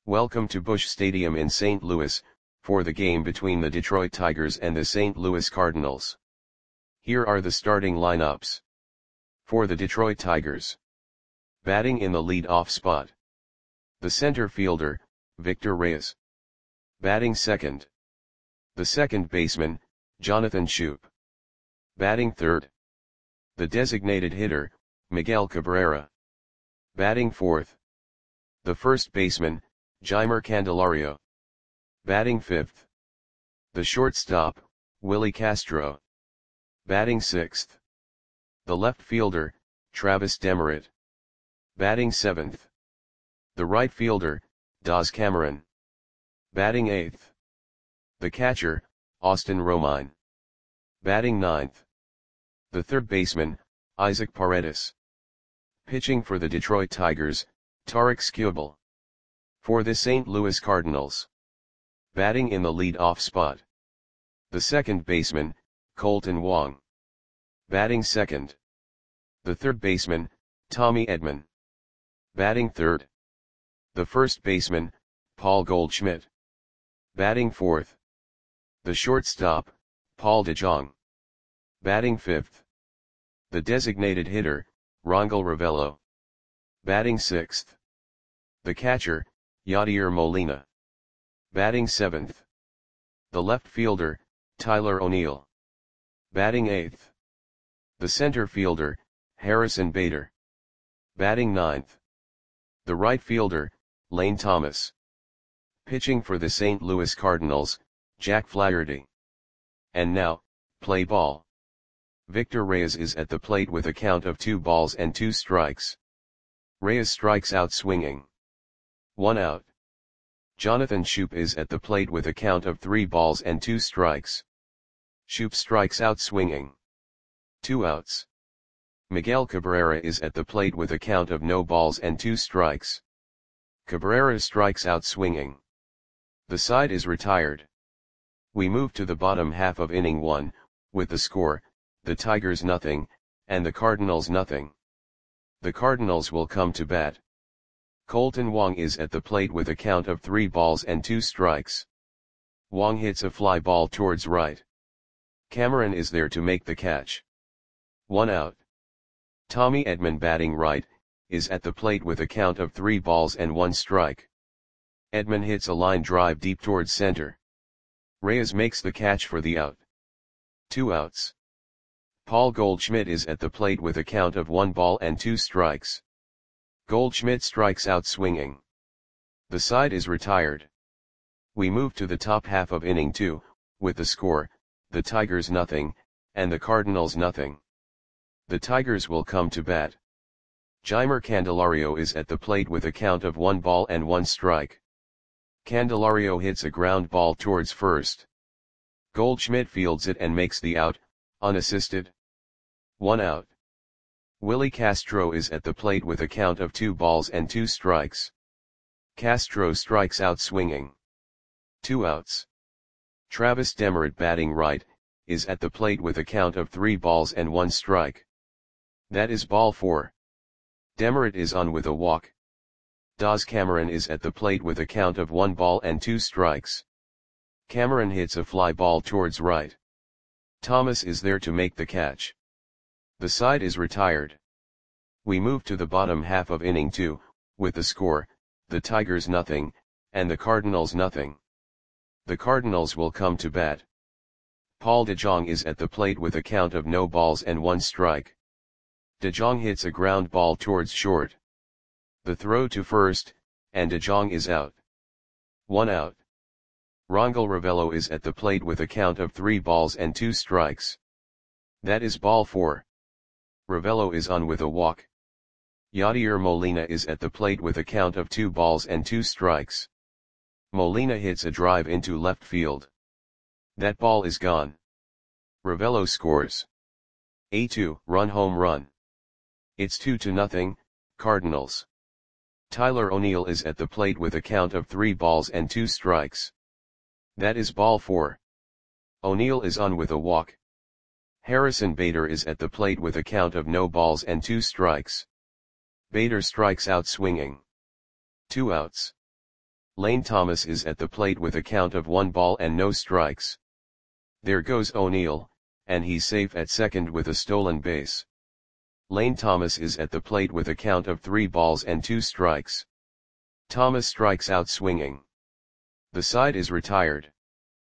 Welcome to Busch Stadium in St. Louis, for the game between the Detroit Tigers and the St. Louis Cardinals. Here are the starting lineups. For the Detroit Tigers. Batting in the lead-off spot. The center fielder, Victor Reyes. Batting second. The second baseman, Jonathan Schoop. Batting third. The designated hitter, Miguel Cabrera. Batting fourth. The first baseman, Jeimer Candelario. Batting fifth. The shortstop, Willie Castro. Batting sixth. The left fielder, Travis Demeritte. Batting seventh. The right fielder, Daz Cameron. Batting eighth. The catcher, Austin Romine. Batting ninth. The third baseman, Isaac Paredes. Pitching for the Detroit Tigers, Tarik Skubal. For the St. Louis Cardinals. Batting in the lead-off spot. The second baseman, Kolten Wong. Batting second. The third baseman, Tommy Edman. Batting third. The first baseman, Paul Goldschmidt. Batting fourth. The shortstop, Paul DeJong. Batting fifth. The designated hitter, Rangel Ravelo. Batting sixth. The catcher, Yadier Molina. Batting seventh. The left fielder, Tyler O'Neill. Batting eighth. The center fielder, Harrison Bader. Batting ninth. The right fielder, Lane Thomas. Pitching for the St. Louis Cardinals, Jack Flaherty. And now, play ball. Victor Reyes is at the plate with a count of 2 balls and 2 strikes. Reyes strikes out swinging. 1 out. Jonathan Schoop is at the plate with a count of 3 balls and 2 strikes. Schoop strikes out swinging. 2 outs. Miguel Cabrera is at the plate with a count of no balls and 2 strikes. Cabrera strikes out swinging. The side is retired. We move to the bottom half of inning 1, with the score, the Tigers nothing, and the Cardinals nothing. The Cardinals will come to bat. Kolten Wong is at the plate with a count of 3 balls and 2 strikes. Wong hits a fly ball towards right. Cameron is there to make the catch. 1 out. Tommy Edman, batting right, is at the plate with a count of 3 balls and 1 strike. Edman hits a line drive deep towards center. Reyes makes the catch for the out. 2 outs. Paul Goldschmidt is at the plate with a count of 1 ball and 2 strikes. Goldschmidt strikes out swinging. The side is retired. We move to the top half of inning 2, with the score, the Tigers nothing, and the Cardinals nothing. The Tigers will come to bat. Jeimer Candelario is at the plate with a count of 1 ball and 1 strike. Candelario hits a ground ball towards first. Goldschmidt fields it and makes the out, unassisted. 1 out. Willie Castro is at the plate with a count of 2 balls and 2 strikes. Castro strikes out swinging. 2 outs. Travis Demeritte, batting right, is at the plate with a count of 3 balls and 1 strike. That is ball 4. Demeritte is on with a walk. Daz Cameron is at the plate with a count of 1 ball and 2 strikes. Cameron hits a fly ball towards right. Thomas is there to make the catch. The side is retired. We move to the bottom half of inning 2, with the score, the Tigers nothing, and the Cardinals nothing. The Cardinals will come to bat. Paul DeJong is at the plate with a count of no balls and 1 strike. DeJong hits a ground ball towards short. The throw to first, and DeJong is out. 1 out. Rangel Ravelo is at the plate with a count of 3 balls and 2 strikes. That is ball 4. Ravelo is on with a walk. Yadier Molina is at the plate with a count of 2 balls and 2 strikes. Molina hits a drive into left field. That ball is gone. Ravelo scores a 2-run home run. It's 2-0, Cardinals. Tyler O'Neill is at the plate with a count of 3 balls and 2 strikes. That is ball 4. O'Neill is on with a walk. Harrison Bader is at the plate with a count of no balls and 2 strikes. Bader strikes out swinging. 2 outs. Lane Thomas is at the plate with a count of 1 ball and no strikes. There goes O'Neill, and he's safe at second with a stolen base. Lane Thomas is at the plate with a count of 3 balls and 2 strikes. Thomas strikes out swinging. The side is retired.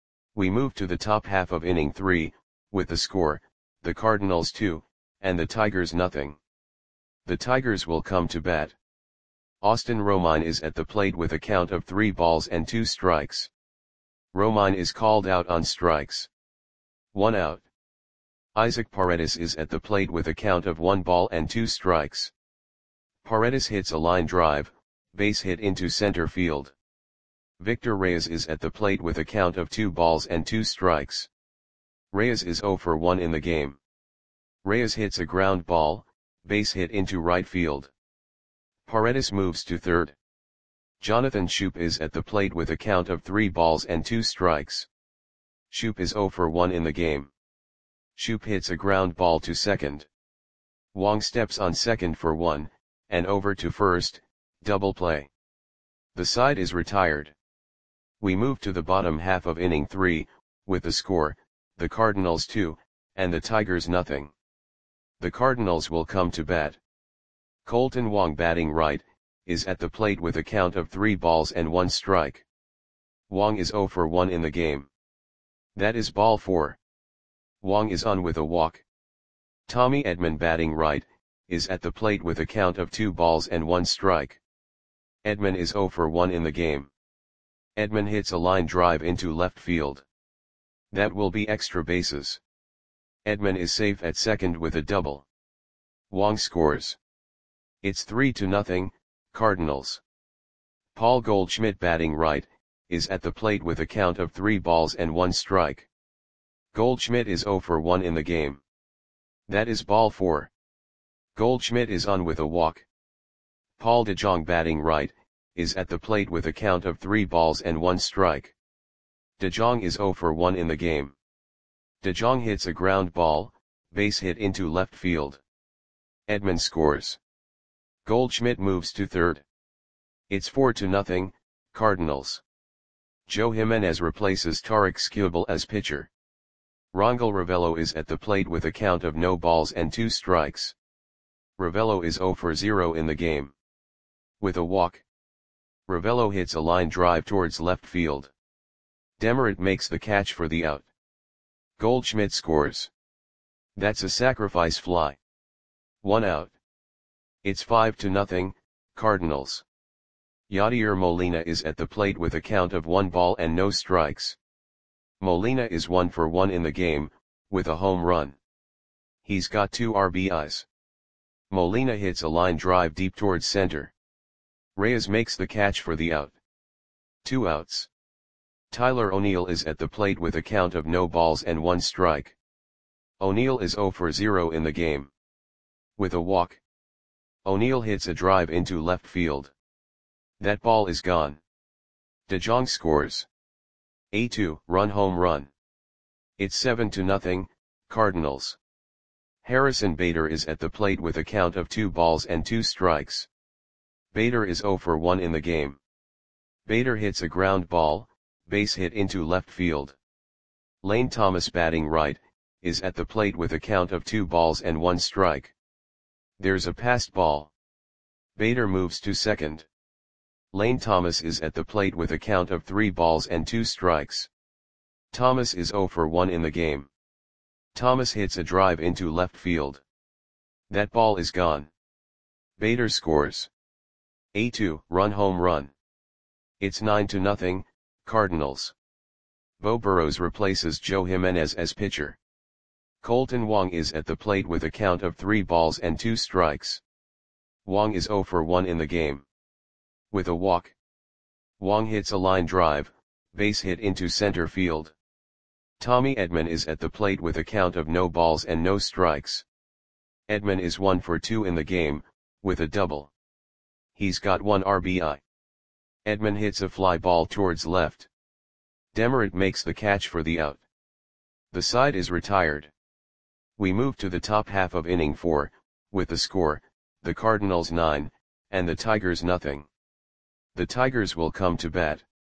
We move to the top half of inning 3, with the score, the Cardinals 2, and the Tigers nothing. The Tigers will come to bat. Austin Romine is at the plate with a count of 3 balls and 2 strikes. Romine is called out on strikes. 1 out. Isaac Paredes is at the plate with a count of 1 ball and 2 strikes. Paredes hits a line drive, base hit into center field. Victor Reyes is at the plate with a count of 2 balls and 2 strikes. Reyes is 0 for 1 in the game. Reyes hits a ground ball, base hit into right field. Paredes moves to third. Jonathan Schoop is at the plate with a count of 3 balls and 2 strikes. Schoop is 0 for 1 in the game. Schoop hits a ground ball to second. Wong steps on second for 1, and over to first, double play. The side is retired. We move to the bottom half of inning 3, with the score, the Cardinals 2, and the Tigers nothing. The Cardinals will come to bat. Colton Wong batting right, is at the plate with a count of 3 balls and 1 strike. Wong is 0 for 1 in the game. That is ball 4. Wong is on with a walk. Tommy Edman batting right, is at the plate with a count of 2 balls and 1 strike. Edman is 0 for 1 in the game. Edman hits a line drive into left field. That will be extra bases. Edman is safe at second with a double. Wong scores. It's 3-0, Cardinals. Paul Goldschmidt batting right, is at the plate with a count of 3 balls and 1 strike. Goldschmidt is 0 for 1 in the game. That is ball 4. Goldschmidt is on with a walk. Paul DeJong batting right, is at the plate with a count of 3 balls and 1 strike. DeJong is 0 for 1 in the game. DeJong hits a ground ball, base hit into left field. Edman scores. Goldschmidt moves to third. It's 4-0, Cardinals. Joe Jimenez replaces Tarik Skubal as pitcher. Rangel Ravelo is at the plate with a count of no balls and 2 strikes. Ravelo is 0 for 0 in the game. With a walk, Ravelo hits a line drive towards left field. Demeritte makes the catch for the out. Goldschmidt scores. That's a sacrifice fly. 1 out. It's 5-0, Cardinals. Yadier Molina is at the plate with a count of 1 ball and no strikes. Molina is 1 for 1 in the game, with a home run. He's got 2 RBIs. Molina hits a line drive deep towards center. Reyes makes the catch for the out. 2 outs. Tyler O'Neill is at the plate with a count of no balls and 1 strike. O'Neill is 0 for 0 in the game. With a walk, O'Neill hits a drive into left field. That ball is gone. DeJong scores. A 2-run home run. It's 7-0, Cardinals. Harrison Bader is at the plate with a count of 2 balls and 2 strikes. Bader is 0 for 1 in the game. Bader hits a ground ball, base hit into left field. Lane Thomas batting right, is at the plate with a count of 2 balls and 1 strike. There's a passed ball. Bader moves to second. Lane Thomas is at the plate with a count of 3 balls and 2 strikes. Thomas is 0 for 1 in the game. Thomas hits a drive into left field. That ball is gone. Bader scores. A 2-run home run. It's 9-0, Cardinals. Beau Burrows replaces Joe Jimenez as pitcher. Colton Wong is at the plate with a count of 3 balls and 2 strikes. Wong is 0 for 1 in the game. With a walk, Wong hits a line drive, base hit into center field. Tommy Edman is at the plate with a count of no balls and no strikes. Edman is 1 for 2 in the game, with a double. He's got 1 RBI. Edman hits a fly ball towards left. Demeritte makes the catch for the out. The side is retired. We move to the top half of inning 4, with the score, the Cardinals 9, and the Tigers nothing. The Tigers will come to bat.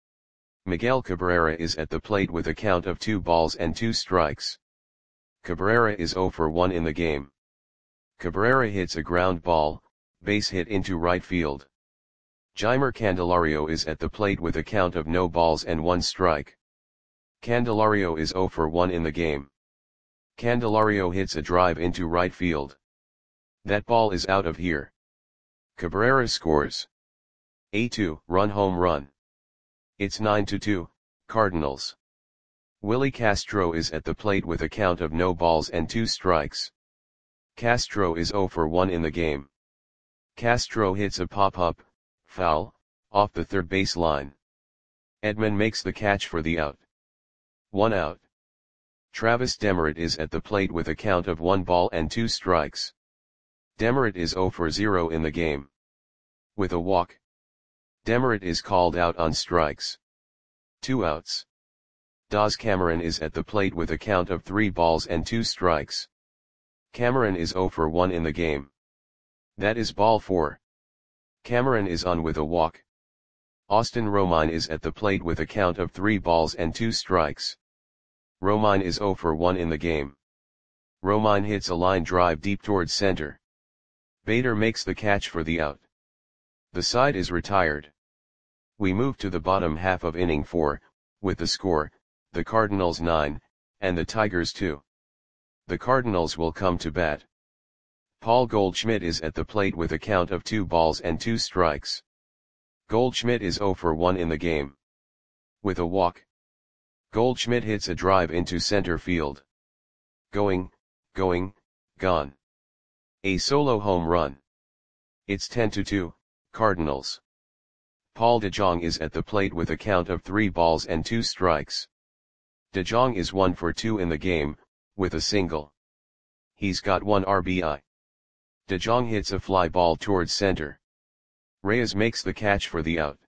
Miguel Cabrera is at the plate with a count of 2 balls and 2 strikes. Cabrera is 0 for 1 in the game. Cabrera hits a ground ball, base hit into right field. Jeimer Candelario is at the plate with a count of no balls and 1 strike. Candelario is 0 for 1 in the game. Candelario hits a drive into right field. That ball is out of here. Cabrera scores a 2-run home run. It's 9-2, Cardinals. Willie Castro is at the plate with a count of no balls and 2 strikes. Castro is 0 for 1 in the game. Castro hits a pop-up, foul, off the third base line. Edman makes the catch for the out. 1 out. Travis Demeritte is at the plate with a count of 1 ball and 2 strikes. Demeritte is 0 for 0 in the game. With a walk, Demeritte is called out on strikes. 2 outs. Daz Cameron is at the plate with a count of 3 balls and 2 strikes. Cameron is 0 for 1 in the game. That is ball 4. Cameron is on with a walk. Austin Romine is at the plate with a count of 3 balls and 2 strikes. Romine is 0 for 1 in the game. Romine hits a line drive deep towards center. Bader makes the catch for the out. The side is retired. We move to the bottom half of inning 4, with the score, the Cardinals 9, and the Tigers 2. The Cardinals will come to bat. Paul Goldschmidt is at the plate with a count of 2 balls and 2 strikes. Goldschmidt is 0 for 1 in the game. With a walk, Goldschmidt hits a drive into center field. Going, gone. A solo home run. It's 10-2, Cardinals. Paul DeJong is at the plate with a count of 3 balls and 2 strikes. DeJong is 1 for 2 in the game, with a single. He's got 1 RBI. DeJong hits a fly ball towards center. Reyes makes the catch for the out.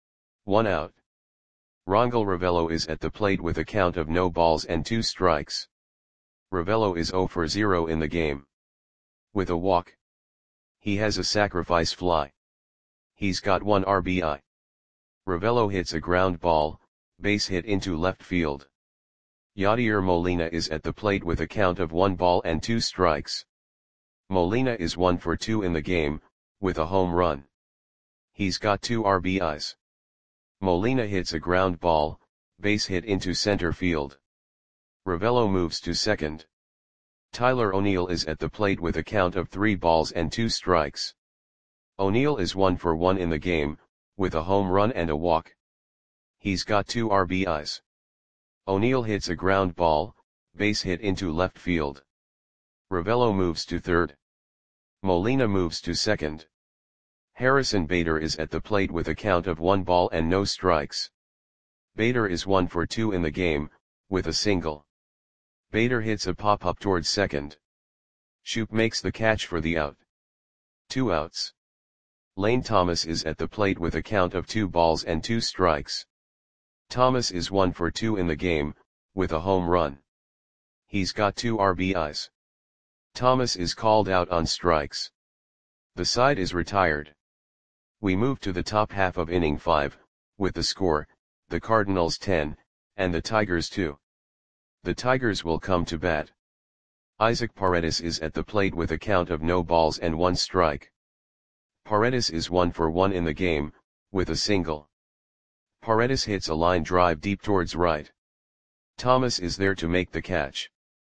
1 out. Rangel Ravelo is at the plate with a count of no balls and 2 strikes. Ravelo is 0 for 0 in the game. With a walk, he has a sacrifice fly. He's got 1 RBI. Ravelo hits a ground ball, base hit into left field. Yadier Molina is at the plate with a count of 1 ball and 2 strikes. Molina is 1 for 2 in the game, with a home run. He's got 2 RBIs. Molina hits a ground ball, base hit into center field. Ravelo moves to second. Tyler O'Neill is at the plate with a count of 3 balls and 2 strikes. O'Neill is 1 for 1 in the game, with a home run and a walk. He's got 2 RBIs. O'Neill hits a ground ball, base hit into left field. Ravelo moves to third. Molina moves to second. Harrison Bader is at the plate with a count of 1 ball and no strikes. Bader is 1 for 2 in the game, with a single. Bader hits a pop-up towards second. Shoop makes the catch for the out. 2 outs. Lane Thomas is at the plate with a count of 2 balls and 2 strikes. Thomas is 1 for 2 in the game, with a home run. He's got 2 RBIs. Thomas is called out on strikes. The side is retired. We move to the top half of inning 5, with the score, the Cardinals 10, and the Tigers 2. The Tigers will come to bat. Isaac Paredes is at the plate with a count of no balls and 1 strike. Paredes is 1 for 1 in the game, with a single. Paredes hits a line drive deep towards right. Thomas is there to make the catch.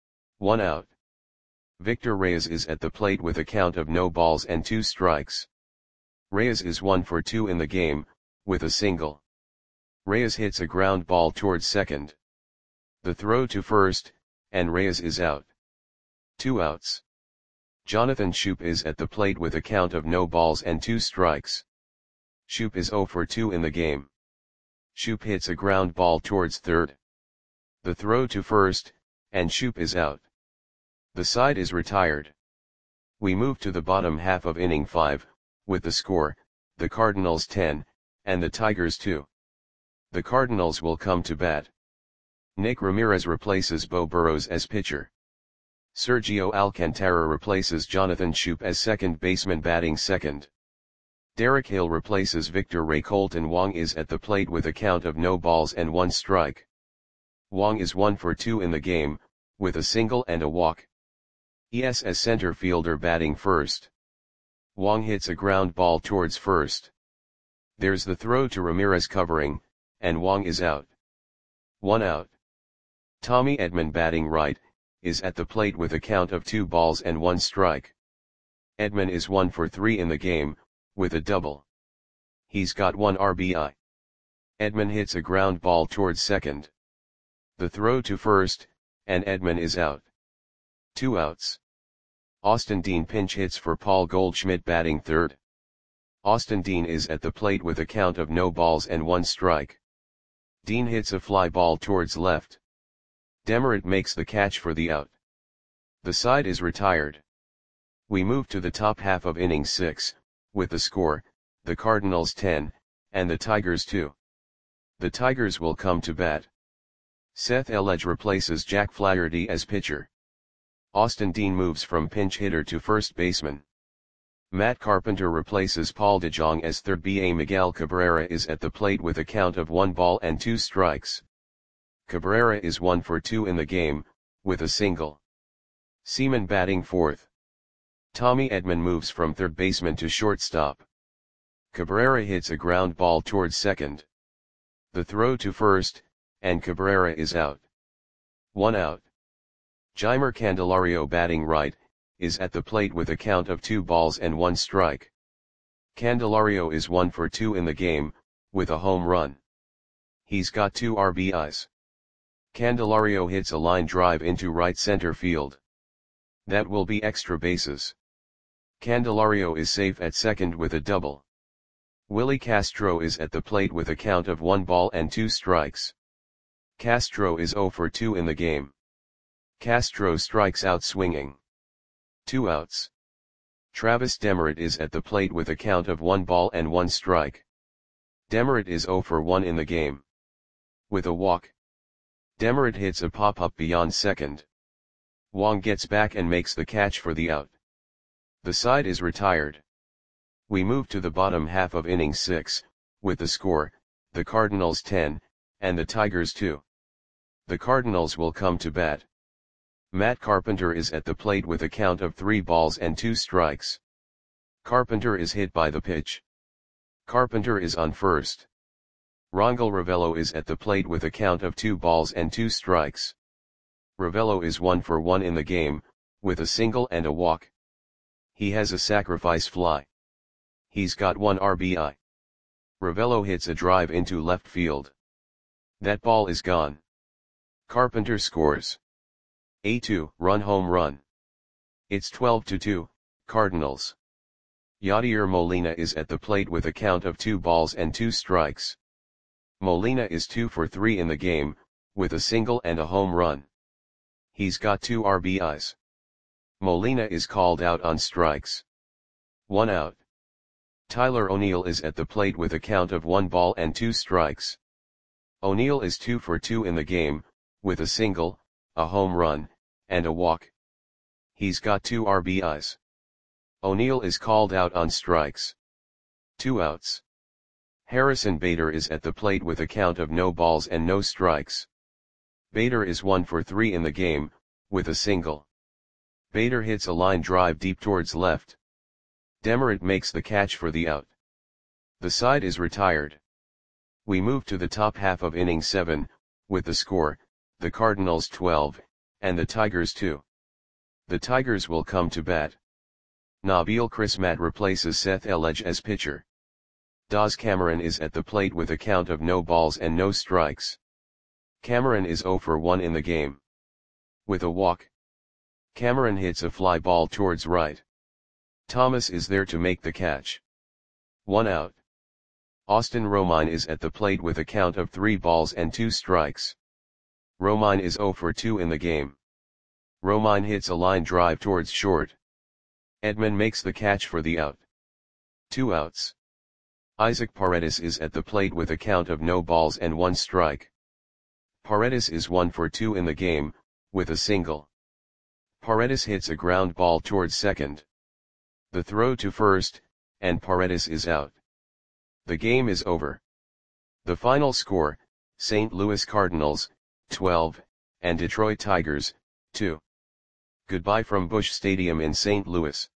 1 out. Victor Reyes is at the plate with a count of no balls and 2 strikes. Reyes is 1 for 2 in the game, with a single. Reyes hits a ground ball towards second. The throw to first, and Reyes is out. 2 outs. Jonathan Schoop is at the plate with a count of no balls and 2 strikes. Schoop is 0 for 2 in the game. Schoop hits a ground ball towards third. The throw to first, and Schoop is out. The side is retired. We move to the bottom half of inning 5, with the score, the Cardinals 10, and the Tigers 2. The Cardinals will come to bat. Nick Ramirez replaces Beau Burrows as pitcher. Sergio Alcantara replaces Jonathan Schoop as second baseman batting second. Derek Hill replaces Victor Ray. Colton Wong is at the plate with a count of no balls and 1 strike. Wong is 1 for 2 in the game, with a single and a walk. ESS center fielder batting first. Wong hits a ground ball towards first. There's the throw to Ramirez covering, and Wong is out. 1 out. Tommy Edman batting right, is at the plate with a count of 2 balls and 1 strike. Edman is 1 for 3 in the game, with a double. He's got 1 RBI. Edman hits a ground ball towards second. The throw to first, and Edman is out. 2 outs. Austin Dean pinch hits for Paul Goldschmidt batting third. Austin Dean is at the plate with a count of no balls and 1 strike. Dean hits a fly ball towards left. Demeritte makes the catch for the out. The side is retired. We move to the top half of inning 6, with the score, the Cardinals 10, and the Tigers 2. The Tigers will come to bat. Seth Elledge replaces Jack Flaherty as pitcher. Austin Dean moves from pinch hitter to first baseman. Matt Carpenter replaces Paul DeJong as third. Miguel Cabrera is at the plate with a count of 1 ball and 2 strikes. Cabrera is 1 for 2 in the game, with a single. Seaman batting fourth. Tommy Edman moves from third baseman to shortstop. Cabrera hits a ground ball towards second. The throw to first, and Cabrera is out. 1 out. Jeimer Candelario batting right, is at the plate with a count of 2 balls and 1 strike. Candelario is 1 for 2 in the game, with a home run. He's got 2 RBIs. Candelario hits a line drive into right center field. That will be extra bases. Candelario is safe at second with a double. Willie Castro is at the plate with a count of 1 ball and 2 strikes. Castro is 0 for 2 in the game. Castro strikes out swinging. 2 outs. Travis Demeritte is at the plate with a count of 1 ball and 1 strike. Demeritte is 0 for 1 in the game. With a walk. Demeritte hits a pop-up beyond second. Wong gets back and makes the catch for the out. The side is retired. We move to the bottom half of inning 6, with the score, the Cardinals 10, and the Tigers 2. The Cardinals will come to bat. Matt Carpenter is at the plate with a count of 3 balls and 2 strikes. Carpenter is hit by the pitch. Carpenter is on first. Rangel Ravelo is at the plate with a count of 2 balls and 2 strikes. Ravelo is 1 for 1 in the game, with a single and a walk. He has a sacrifice fly. He's got 1 RBI. Ravelo hits a drive into left field. That ball is gone. Carpenter scores a 2-run home run. It's 12-2, Cardinals. Yadier Molina is at the plate with a count of 2 balls and 2 strikes. Molina is 2 for 3 in the game, with a single and a home run. He's got 2 RBIs. Molina is called out on strikes. 1 out. Tyler O'Neill is at the plate with a count of 1 ball and 2 strikes. O'Neill is 2 for 2 in the game, with a single, a home run, and a walk. He's got 2 RBIs. O'Neill is called out on strikes. 2 outs. Harrison Bader is at the plate with a count of no balls and no strikes. Bader is 1 for 3 in the game, with a single. Bader hits a line drive deep towards left. Demeritte makes the catch for the out. The side is retired. We move to the top half of inning 7, with the score, the Cardinals 12, and the Tigers 2. The Tigers will come to bat. Nabil Crismatt replaces Seth Elledge as pitcher. Daz Cameron is at the plate with a count of no balls and no strikes. Cameron is 0 for 1 in the game. With a walk. Cameron hits a fly ball towards right. Thomas is there to make the catch. 1 out. Austin Romine is at the plate with a count of 3 balls and 2 strikes. Romine is 0 for 2 in the game. Romine hits a line drive towards short. Edman makes the catch for the out. 2 outs. Isaac Paredes is at the plate with a count of no balls and 1 strike. Paredes is 1 for 2 in the game, with a single. Paredes hits a ground ball towards second. The throw to first, and Paredes is out. The game is over. The final score, St. Louis Cardinals, 12, and Detroit Tigers, 2. Goodbye from Busch Stadium in St. Louis.